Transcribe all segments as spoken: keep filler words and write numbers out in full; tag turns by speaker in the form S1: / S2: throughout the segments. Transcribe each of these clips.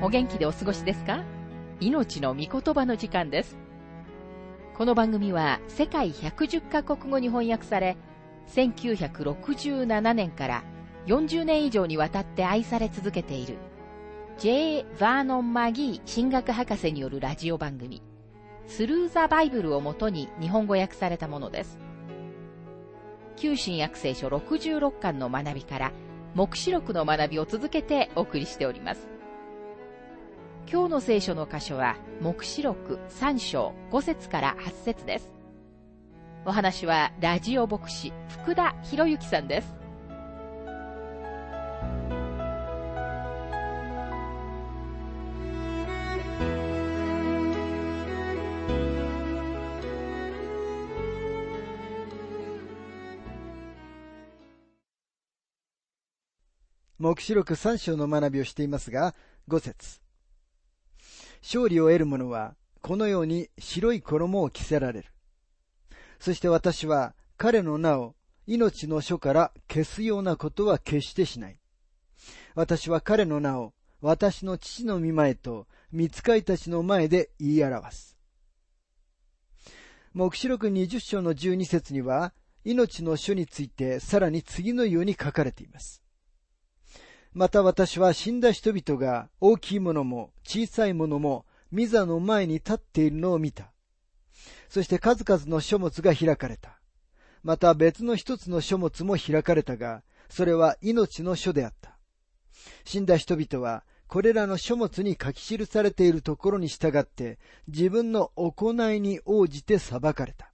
S1: お元気でお過ごしですか？命の御言葉の時間です。この番組は世界ひゃくじゅっカ国語に翻訳され、せんきゅうひゃくろくじゅうななねんからよんじゅうねん以上にわたって愛され続けている ジェイ・ヴァーノン・マギー神学博士によるラジオ番組スルー・ザ・バイブルをもとに日本語訳されたものです。旧新約聖書ろくじゅうろっかんの学びから黙示録の学びを続けてお送りしております。今日の聖書の箇所は黙示録さん章ご節からはち節です。お話はラジオ牧師福田博之さんです。
S2: 黙示録さん章の学びをしていますが、ご節。勝利を得る者は、このように白い衣を着せられる。そして私は彼の名を命の書から消すようなことは決してしない。私は彼の名を私の父の御前と御使いたちの前で言い表す。黙示録にじゅっ章のじゅうに節には、命の書についてさらに次のように書かれています。また私は死んだ人々が大きいものも小さいものも御座の前に立っているのを見た。そして数々の書物が開かれた。また別の一つの書物も開かれたが、それは命の書であった。死んだ人々はこれらの書物に書き記されているところに従って自分の行いに応じて裁かれた。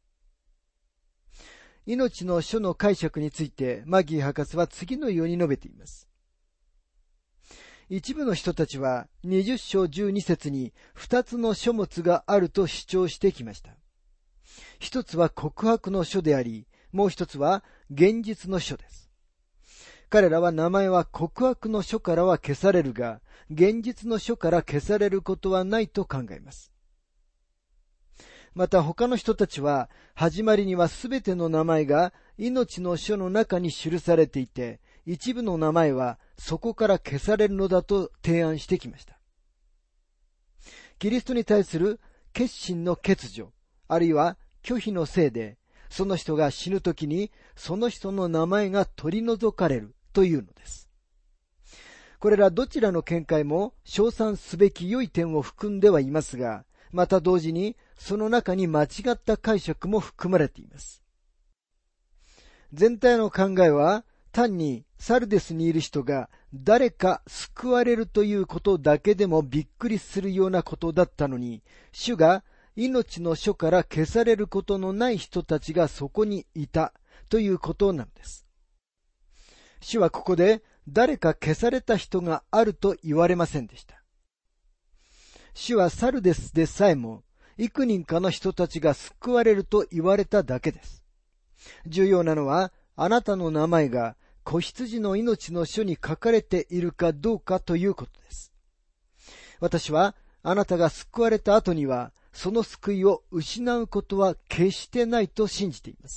S2: 命の書の解釈についてマギー博士は次のように述べています。一部の人たちはにじゅっ章じゅうに節に二つの書物があると主張してきました。一つは告白の書であり、もう一つは現実の書です。彼らは名前は告白の書からは消されるが、現実の書から消されることはないと考えます。また他の人たちは、始まりにはすべての名前が命の書の中に記されていて、一部の名前はそこから消されるのだと提案してきました。キリストに対する決心の欠如、あるいは拒否のせいで、その人が死ぬときにその人の名前が取り除かれるというのです。これらどちらの見解も称賛すべき良い点を含んではいますが、また同時にその中に間違った解釈も含まれています。全体の考えは、単にサルデスにいる人が誰か救われるということだけでもびっくりするようなことだったのに、主が命の書から消されることのない人たちがそこにいたということなのです。主はここで誰か消された人があると言われませんでした。主はサルデスでさえも幾人かの人たちが救われると言われただけです。重要なのはあなたの名前が子羊の命の書に書かれているかどうかということです。私はあなたが救われた後にはその救いを失うことは決してないと信じています。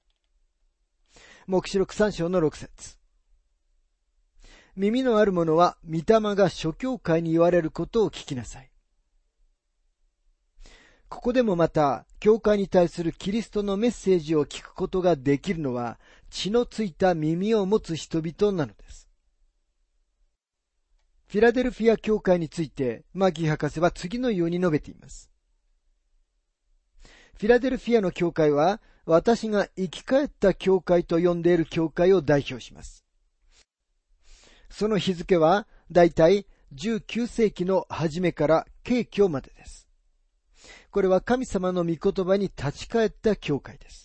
S2: 黙示録さん章のろく節。耳のある者は御霊が諸教会に言われることを聞きなさい。ここでもまた、教会に対するキリストのメッセージを聞くことができるのは、血のついた耳を持つ人々なのです。フィラデルフィア教会について、マギー博士は次のように述べています。フィラデルフィアの教会は、私が生き返った教会と呼んでいる教会を代表します。その日付は、だいたいじゅうきゅう世紀の初めから慶教までです。これは神様の御言葉に立ち返った教会です。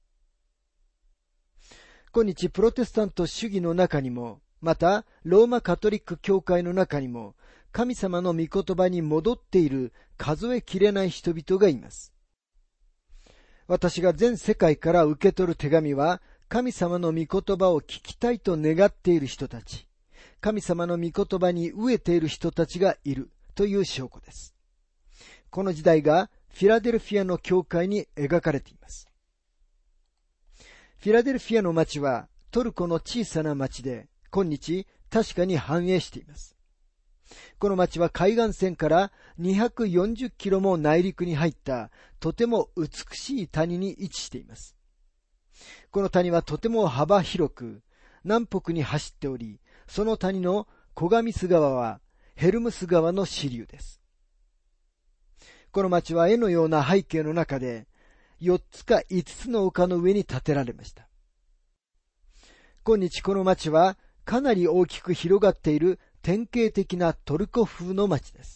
S2: 今日プロテスタント主義の中にも、またローマカトリック教会の中にも、神様の御言葉に戻っている数えきれない人々がいます。私が全世界から受け取る手紙は、神様の御言葉を聞きたいと願っている人たち、神様の御言葉に飢えている人たちがいるという証拠です。この時代がフィラデルフィアの教会に描かれています。フィラデルフィアの町はトルコの小さな町で、今日確かに繁栄しています。 この町は海岸線からにひゃくよんじゅっキロも内陸に入ったとても美しい谷に位置しています。この谷はとても幅広く南北に走っており、その谷のコガミス川はヘルムス川の支流です。この町は絵のような背景の中でよっつかいつつの丘の上に建てられました。今日この町はかなり大きく広がっている典型的なトルコ風の町です。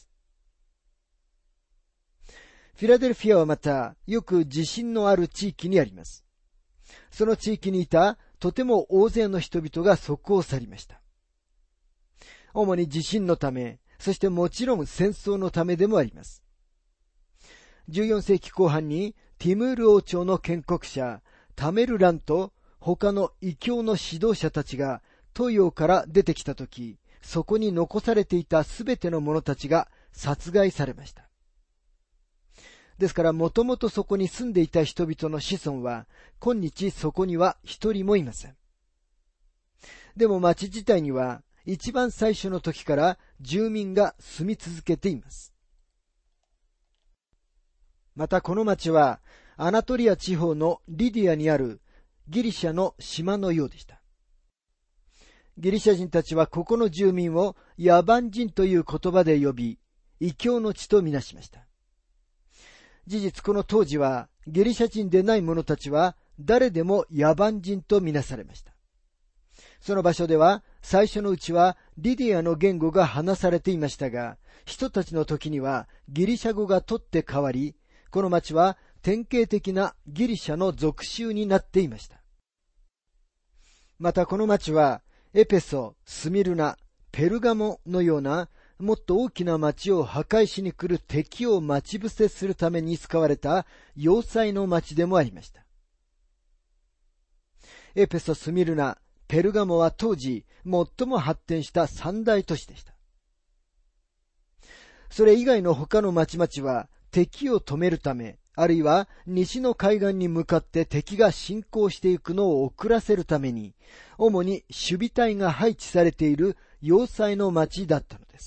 S2: フィラデルフィアはまたよく地震のある地域にあります。その地域にいたとても大勢の人々がそこを去りました。主に地震のため、そしてもちろん戦争のためでもあります。じゅうよんせいきこう半にティムール王朝の建国者タメルランと他の異教の指導者たちが東洋から出てきたとき、そこに残されていたすべての者たちが殺害されました。ですからもともとそこに住んでいた人々の子孫は今日そこには一人もいません。でも町自体には一番最初の時から住民が住み続けています。またこの町はアナトリア地方のリディアにあるギリシャの島のようでした。ギリシャ人たちはここの住民を野蛮人という言葉で呼び、異教の地とみなしました。事実この当時はギリシャ人でない者たちは誰でも野蛮人とみなされました。その場所では最初のうちはリディアの言語が話されていましたが、人たちの時にはギリシャ語が取って変わり、この町は典型的なギリシャの属州になっていました。またこの町はエペソ、スミルナ、ペルガモのようなもっと大きな町を破壊しに来る敵を待ち伏せするために使われた要塞の町でもありました。エペソ、スミルナ、ペルガモは当時最も発展した三大都市でした。それ以外の他の町々は敵を止めるため、あるいは西の海岸に向かって敵が侵攻していくのを遅らせるために、主に守備隊が配置されている要塞の町だったのです。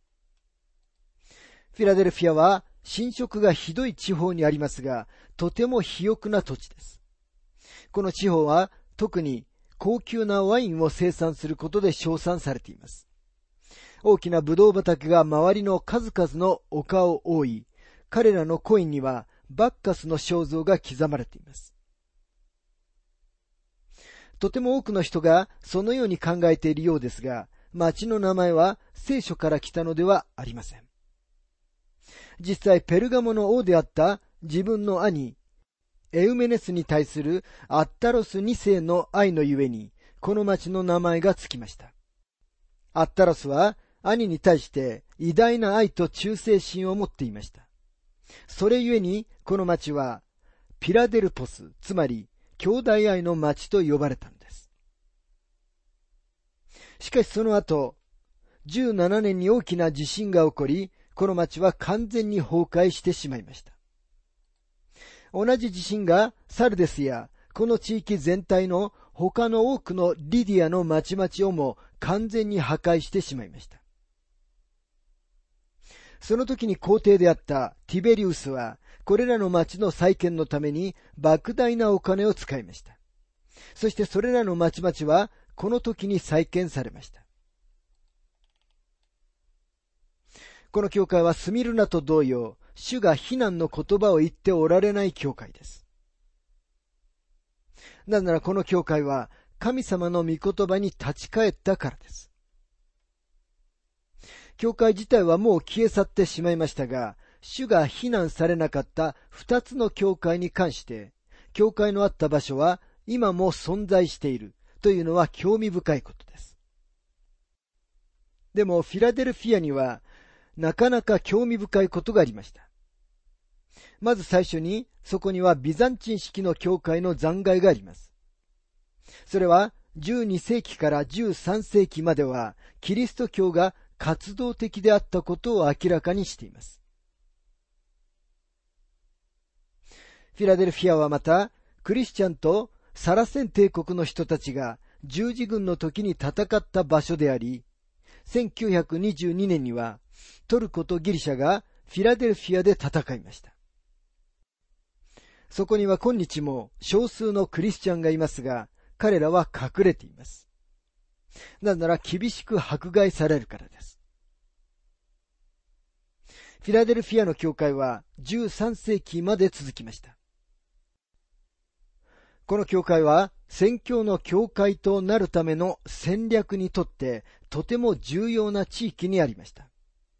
S2: フィラデルフィアは侵食がひどい地方にありますが、とても肥沃な土地です。この地方は特に高級なワインを生産することで称賛されています。大きなブドウ畑が周りの数々の丘を覆い、彼らのコインにはバッカスの肖像が刻まれています。とても多くの人がそのように考えているようですが、町の名前は聖書から来たのではありません。実際ペルガモの王であった自分の兄エウメネスに対するアッタロスにせいの愛のゆえに、この町の名前がつきました。アッタロスは兄に対して偉大な愛と忠誠心を持っていました。それゆえにこの町はピラデルポス、つまり兄弟愛の町と呼ばれたのです。しかしその後じゅうななねんに大きな地震が起こり、この町は完全に崩壊してしまいました。同じ地震がサルデスやこの地域全体の他の多くのリディアの町々をも完全に破壊してしまいました。その時に皇帝であったティベリウスはこれらの町の再建のために莫大なお金を使いました。そしてそれらの町々はこの時に再建されました。この教会はスミルナと同様、主が非難の言葉を言っておられない教会です。なぜならこの教会は神様の御言葉に立ち返ったからです。教会自体はもう消え去ってしまいましたが、主が非難されなかった二つの教会に関して、教会のあった場所は今も存在しているというのは興味深いことです。でもフィラデルフィアにはなかなか興味深いことがありました。まず最初に、そこにはビザンチン式の教会の残骸があります。それはじゅうにせいきからじゅうさんせいきまではキリスト教が活動的であったことを明らかにしています。フィラデルフィアはまた、クリスチャンとサラセン帝国の人たちが十字軍の時に戦った場所であり、 せんきゅうひゃくにじゅうにねんにはトルコとギリシャがフィラデルフィアで戦いました。そこには今日も少数のクリスチャンがいますが、彼らは隠れています。なぜなら厳しく迫害されるからです。フィラデルフィアの教会はじゅうさんせいきまで続きました。この教会は宣教の教会となるための戦略にとってとても重要な地域にありました。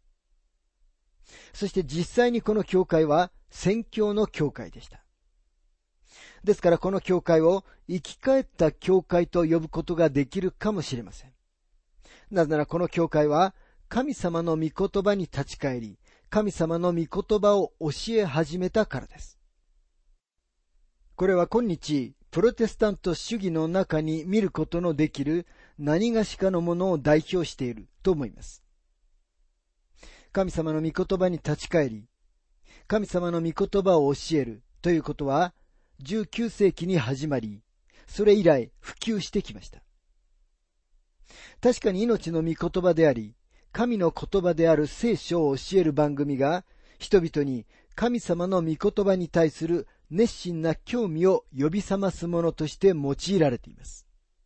S2: そして実際にこの教会は宣教の教会でした。ですからこの教会を生き返った教会と呼ぶことができるかもしれません。なぜならこの教会は神様の御言葉に立ち返り、神様の御言葉を教え始めたからです。これは今日、プロテスタント主義の中に見ることのできる何がしかのものを代表していると思います。神様の御言葉に立ち返り、神様の御言葉を教えるということは、じゅうきゅうせいきに始まり、それ以来普及してきました。確かに命の御言葉であり、神の言葉である聖書を教える番組が、人々に神様の御言葉に対する熱心な興味を呼び覚ますものとして用いられています。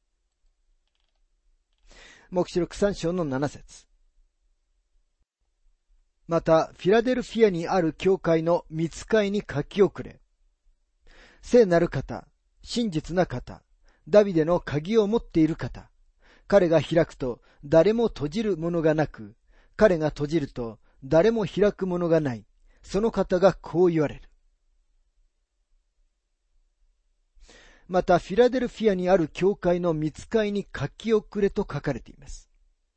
S2: 黙示録さんしょうのななせつ。また、フィラデルフィアにある教会の御使いに書き送れ。聖なる方、真実な方、ダビデの鍵を持っている方。彼が開くと誰も閉じるものがなく、彼が閉じると誰も開くものがない。その方がこう言われる。また、フィラデルフィアにある教会の御使いに書き送れと書かれています。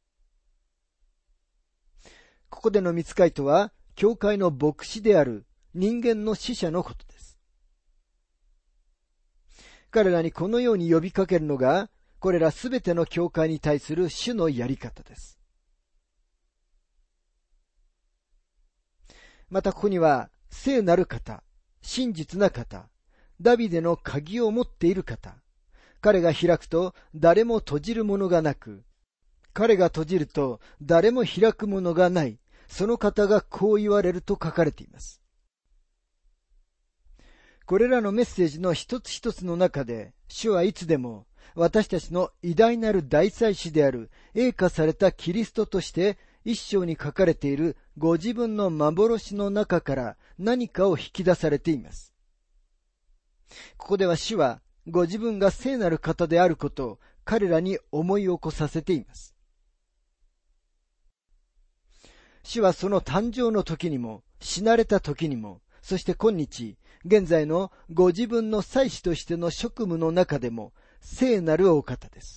S2: ここでの御使いとは、教会の牧師である人間の使者のことです。彼らにこのように呼びかけるのが、これらすべての教会に対する主のやり方です。またここには、聖なる方、真実な方、ダビデの鍵を持っている方、彼が開くと誰も閉じるものがなく、彼が閉じると誰も開くものがない、その方がこう言われると書かれています。これらのメッセージの一つ一つの中で、主はいつでも私たちの偉大なる大祭司である栄華されたキリストとして一章に書かれているご自分の幻の中から何かを引き出されています。ここでは主はご自分が聖なる方であることを彼らに思い起こさせています。主はその誕生の時にも、死なれた時にも、そして今日、現在のご自分の祭司としての職務の中でも、聖なるお方です。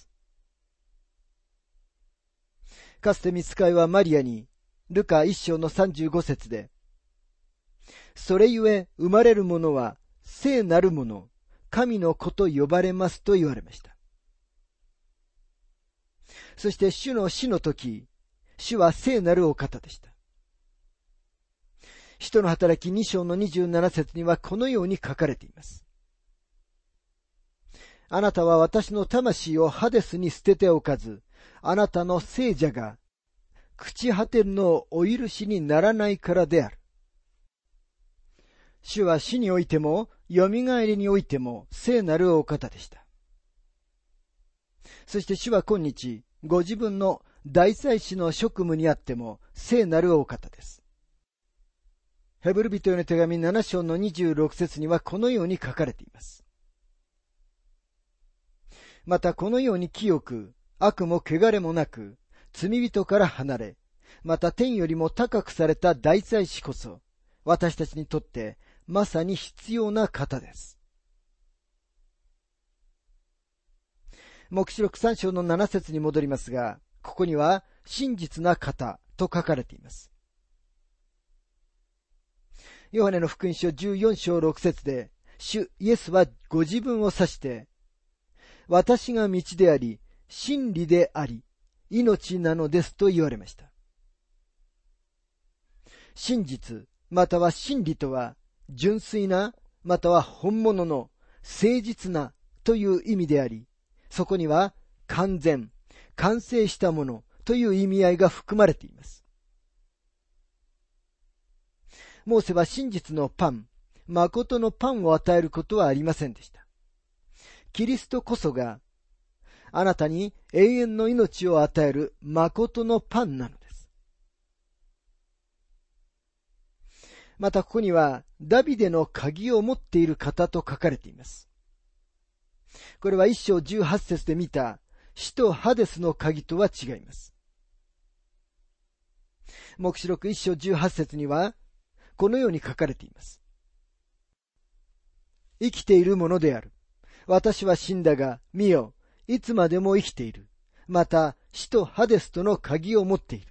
S2: かつて御使いはマリアに、ルカ一章のさんじゅうごせつで、それゆえ生まれるものは、聖なるもの、神の子と呼ばれますと言われました。そして主の死の時、主は聖なるお方でした。使徒の働きに章のにじゅうななせつにはこのように書かれています。あなたは私の魂をハデスに捨てておかず、あなたの聖者が朽ち果てるのをお許しにならないからである。主は死においても、よみがえりにおいても聖なるお方でした。そして主は今日、ご自分の大祭司の職務にあっても聖なるお方です。ヘブル人への手紙なな章のにじゅうろく節にはこのように書かれています。またこのように清く、悪も汚れもなく、罪人から離れ、また天よりも高くされた大祭司こそ、私たちにとってまさに必要な方です。黙示録さん章のなな節に戻りますが、ここには真実な方と書かれています。ヨハネの福音書じゅうよん章ろく節で、主イエスはご自分を指して、私が道であり、真理であり、命なのですと言われました。真実、または真理とは、純粋な、または本物の、誠実なという意味であり、そこには完全、完成したものという意味合いが含まれています。モーセは真実のパン、誠のパンを与えることはありませんでした。キリストこそがあなたに永遠の命を与える誠のパンなのです。またここにはダビデの鍵を持っている方と書かれています。これは一章十八節で見た死とハデスの鍵とは違います。黙示録一章十八節にはこのように書かれています。生きているものである。私は死んだが、見よ、いつまでも生きている。また、死とハデスとの鍵を持っている。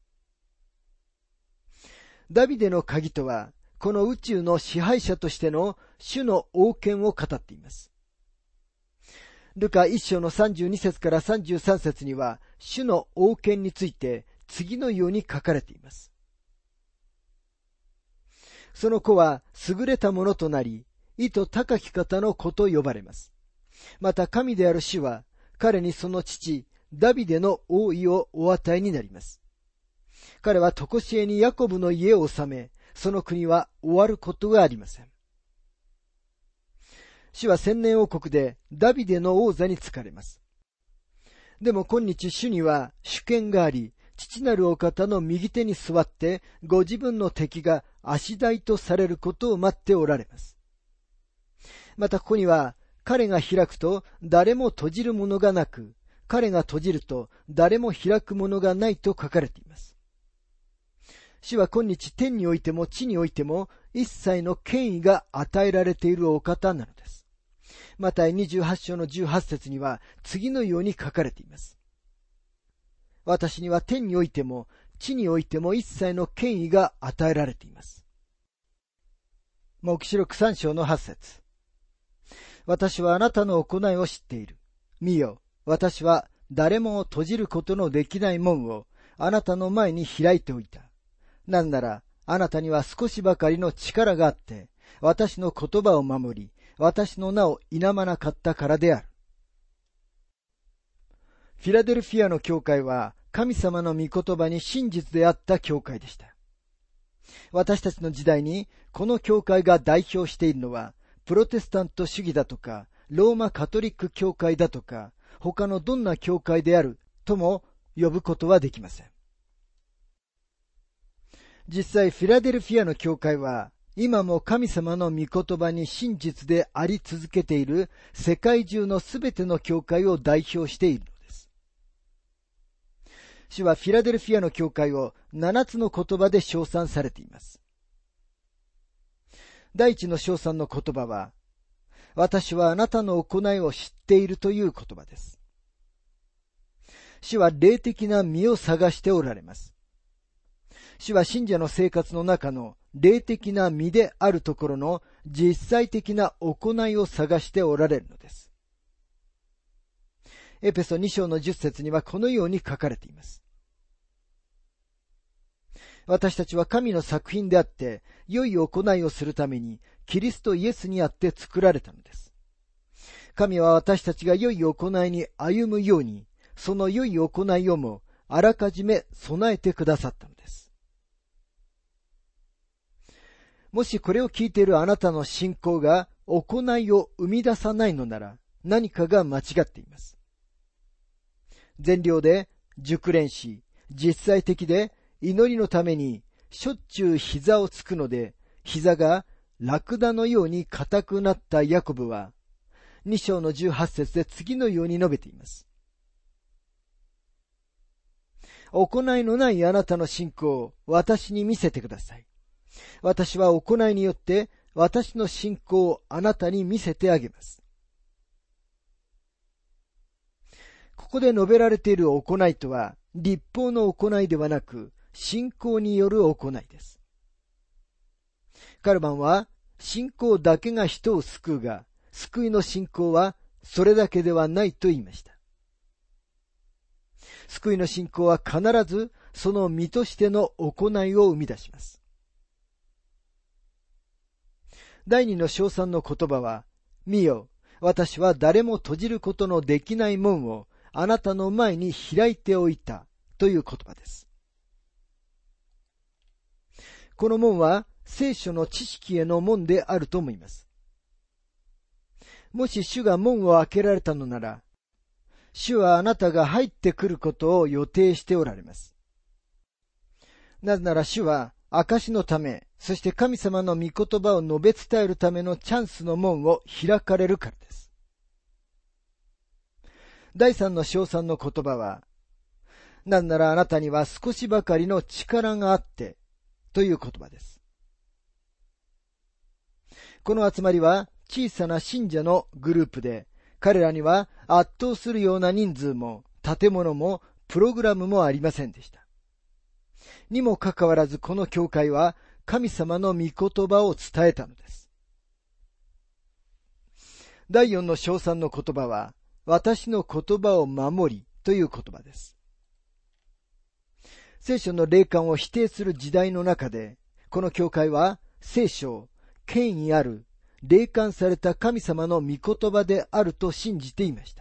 S2: ダビデの鍵とは、この宇宙の支配者としての主の王権を語っています。ルカ一章のさんじゅうに節からさんじゅうさん節には、主の王権について次のように書かれています。その子は優れたものとなり、意図高き方の子と呼ばれます。また神である主は、彼にその父、ダビデの王位をお与えになります。彼は常しえにヤコブの家を治め、その国は終わることがありません。主は千年王国でダビデの王座に就かれます。でも今日主には主権があり、父なるお方の右手に座って、ご自分の敵が足台とされることを待っておられます。またここには、彼が開くと誰も閉じるものがなく、彼が閉じると誰も開くものがないと書かれています。主は今日天においても地においても一切の権威が与えられているお方なのです。マタイにじゅうはち章のじゅうはち節には次のように書かれています。私には天においても地においても一切の権威が与えられています。黙示録さん章のはち節。私はあなたの行いを知っている。見よ、私は誰も閉じることのできない門をあなたの前に開いておいた。なんなら、あなたには少しばかりの力があって、私の言葉を守り、私の名を否まなかったからである。フィラデルフィアの教会は、神様の御言葉に真実であった教会でした。私たちの時代に、この教会が代表しているのは、プロテスタント主義だとか、ローマカトリック教会だとか、他のどんな教会であるとも呼ぶことはできません。実際、フィラデルフィアの教会は、今も神様の御言葉に真実であり続けている世界中のすべての教会を代表しているのです。主はフィラデルフィアの教会を七つの言葉で称賛されています。第一の称賛の言葉は、私はあなたの行いを知っているという言葉です。主は霊的な実を探しておられます。主は信者の生活の中の霊的な実であるところの実際的な行いを探しておられるのです。エペソに章のじゅっ節にはこのように書かれています。私たちは神の作品であって、良い行いをするために、キリストイエスにあって作られたのです。神は私たちが良い行いに歩むように、その良い行いをもあらかじめ備えてくださったのです。もしこれを聞いているあなたの信仰が行いを生み出さないのなら、何かが間違っています。善良で、熟練し、実際的で、祈りのためにしょっちゅう膝をつくので、膝がラクダのように硬くなったヤコブは、に章のじゅうはち節で次のように述べています。行いのないあなたの信仰を私に見せてください。私は行いによって私の信仰をあなたに見せてあげます。ここで述べられている行いとは、律法の行いではなく、信仰による行いです。カルバンは、信仰だけが人を救うが、救いの信仰はそれだけではないと言いました。救いの信仰は必ずその身としての行いを生み出します。第二の称賛の言葉は、見よ、私は誰も閉じることのできない門をあなたの前に開いておいたという言葉です。この門は聖書の知識への門であると思います。もし主が門を開けられたのなら、主はあなたが入ってくることを予定しておられます。なぜなら主は証のため、そして神様の御言葉を述べ伝えるためのチャンスの門を開かれるからです。第三の称賛の言葉は、なぜならあなたには少しばかりの力があって、という言葉です。この集まりは小さな信者のグループで、彼らには圧倒するような人数も建物もプログラムもありませんでした。にもかかわらずこの教会は神様の御言葉を伝えたのです。第四の称賛の言葉は、私の言葉を守りという言葉です。聖書の霊感を否定する時代の中で、この教会は聖書、権威ある、霊感された神様の御言葉であると信じていました。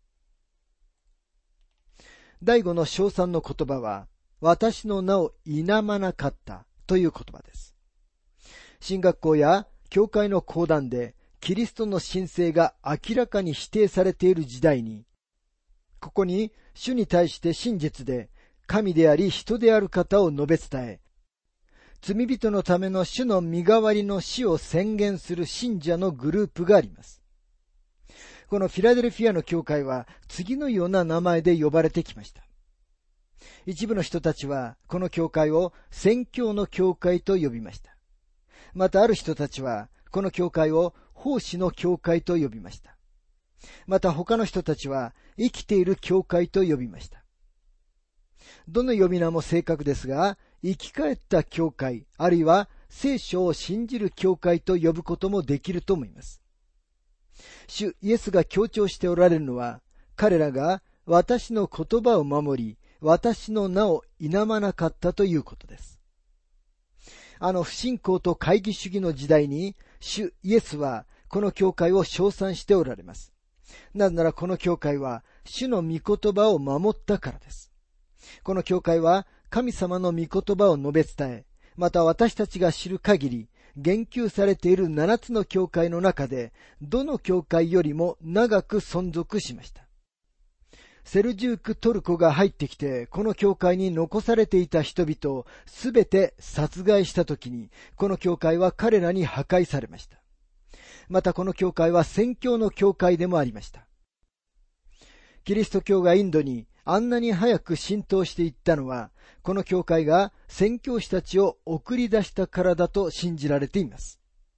S2: 第五の称賛の言葉は、私の名を否まなかったという言葉です。神学校や教会の講談でキリストの神聖が明らかに否定されている時代に、ここに主に対して真実で神であり人である方を述べ伝え、罪人のための主の身代わりの死を宣言する信者のグループがあります。このフィラデルフィアの教会は次のような名前で呼ばれてきました。一部の人たちはこの教会を宣教の教会と呼びました。またある人たちはこの教会を奉仕の教会と呼びました。また他の人たちは生きている教会と呼びました。どの呼び名も正確ですが、生き返った教会、あるいは聖書を信じる教会と呼ぶこともできると思います。主イエスが強調しておられるのは、彼らが私の言葉を守り、私の名を否まなかったということです。あの不信仰と懐疑主義の時代に、主イエスはこの教会を称賛しておられます。なぜならこの教会は主の御言葉を守ったからです。この教会は神様の御言葉を述べ伝え、また私たちが知る限り、言及されている七つの教会の中で、どの教会よりも長く存続しました。セルジュークトルコが入ってきて、この教会に残されていた人々をすべて殺害したときに、この教会は彼らに破壊されました。またこの教会は宣教の教会でもありました。キリスト教がインドにあんなに早く浸透していったのは、この教会が宣教師たちを送り出したからだと信じられています。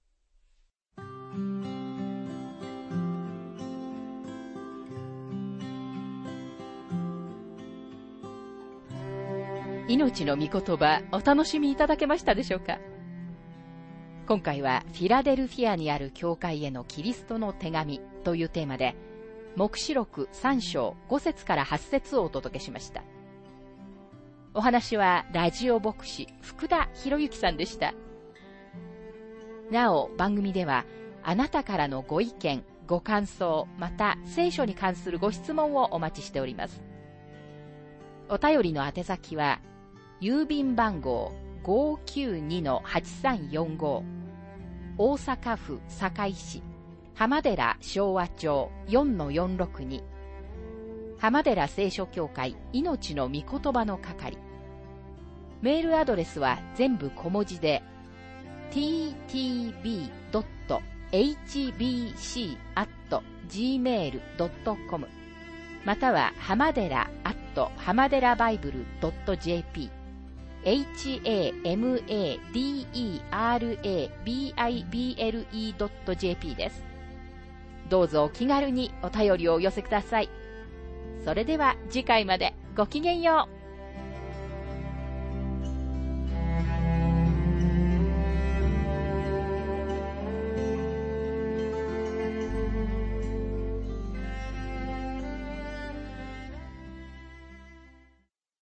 S1: 命の御言葉、お楽しみいただけましたでしょうか。今回はフィラデルフィアにある教会へのキリストの手紙というテーマで、黙示録さん章ご節からはち節をお届けしました。お話はラジオ牧師福田博之さんでした。なお番組ではあなたからのご意見、ご感想、また聖書に関するご質問をお待ちしております。お便りの宛先は郵便番号 ごーきゅうにのはちさんよんご 大阪府堺市浜寺昭和町 よんのよんろくに 浜寺聖書協会命の御言葉の係。メールアドレスは全部小文字で ティーティービードットエイチビーシーアットジーメールドットコム または浜寺アット浜寺バイブルドットジェーピー エイチエーエムエーディーイーアールエービーアイビーエルイードットジェーピー です。どうぞお気軽にお便りをお寄せください。それでは次回までごきげんよう。